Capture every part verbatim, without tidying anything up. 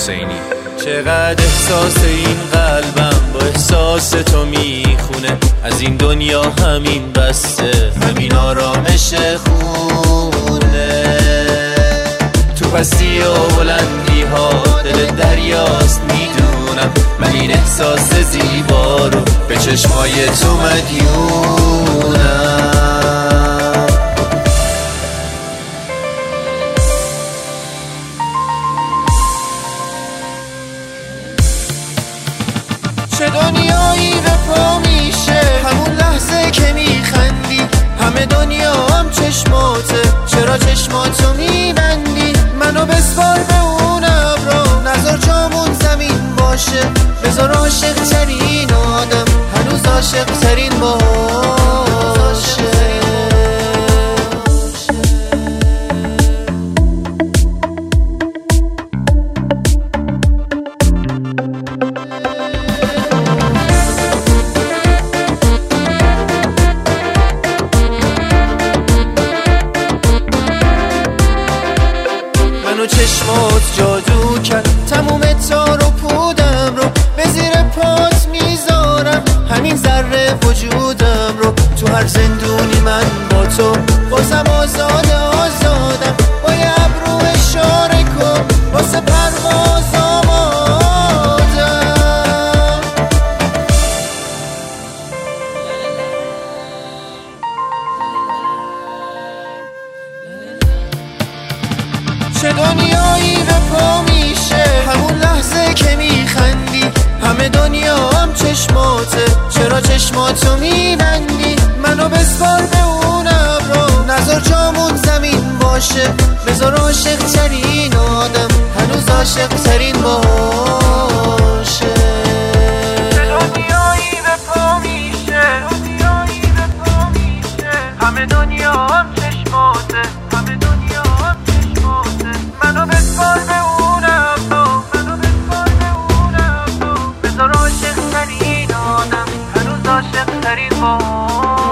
حسینی. چقدر احساس این قلبم با احساس تو میخونه، از این دنیا همین بسته، همین آرامش خونه. تو پستی و بلندی ها دل دریاست میدونم، من این احساس زیبا رو به چشمای تو مدیونم. چه دنیایی به پا میشه همون لحظه که میخندی، همه دنیا هم چشماته، چرا چشماتو میبندی؟ منو بسپار به اون ابرا، نذار جامون زمین باشه، بذار عاشق ترین آدم هنوز عاشق ترین باشه. منو چشمات جادو کرد، تموم تار و پودم رو به زیر پات میذارم، همین ذره وجودم رو تو هر زندونی من با تو بازم آزاد آزادم، با یه ابرو اشاره کن واسه پرواز آمادم. چه دنیایی به پا میشه همون لحظه که میخندی، همه دنیا هم چشماته، چرا چشماتو میبندی؟ منو بسپار به اون ابرا، نذار جامون زمین باشه، بذار عاشق ترین آدم هنوز عاشق ترین باشه. چه دنیایی به پا میشه، دنیایی به پا میشه، همه دنیا هم چشماته، همه دنیا هم چشماته، منو بسپار به اون ابرا، منو بسپار به اون ابرا، بذار عاشق ترین آدم هنوز عاشق ترین باشه.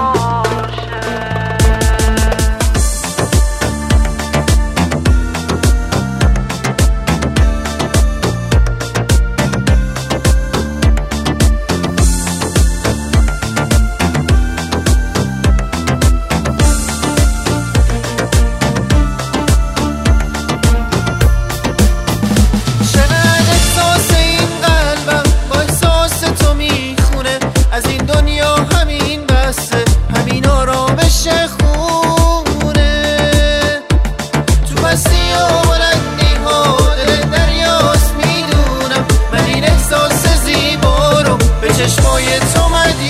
از این دنیا همین بسته، همین آرامش خونه. تو پستی و بلندی ها دل دریاست میدونم، من این احساس زیبا رو به چشمای تو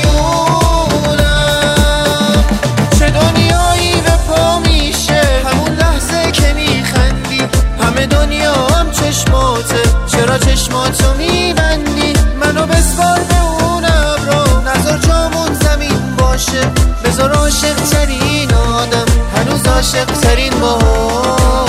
مدیونم. چه دنیایی به پا میشه همون لحظه که میخندی، همه دنیا هم چشماته، چرا چشماتو میبندی؟ منو بسپار به اون ابرا، نذار جامون زمین باشه، بذار عاشق ترین آدم هنوز عاشق ترین باشه.